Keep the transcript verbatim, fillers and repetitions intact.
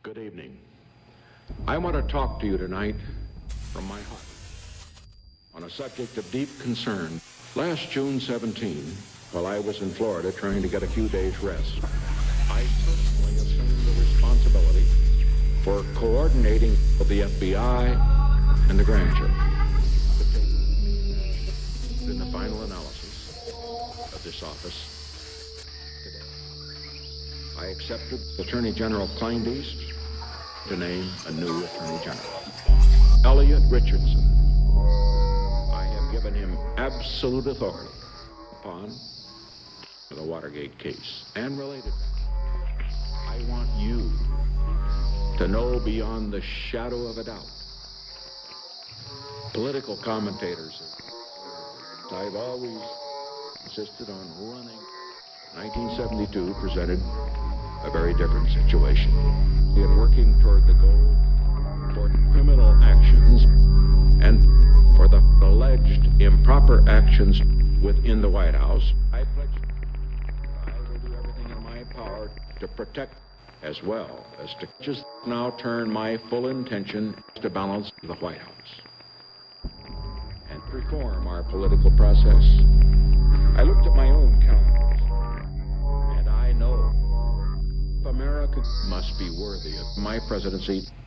Good evening. I want to talk to you tonight from my heart on a subject of deep concern. Last June seventeenth, while I was in Florida trying to get a few days rest, I personally assumed the responsibility for coordinating with the F B I and the grand jury in the final analysis of this office today. I accepted Attorney General Kleindienst to name a new Attorney General, Elliot Richardson. I have given him absolute authority upon the Watergate case and related. I want you to know beyond the shadow of a doubt. Political commentators, I've always insisted on running. nineteen seventy-two presented a very different situation. We are working toward the goal for criminal actions and for the alleged improper actions within the White House. I pledge I will do everything in my power to protect as well as to just now turn my full intention to balance the White House and reform our political process. I looked at my own calendars, and I know America must be worthy of my presidency.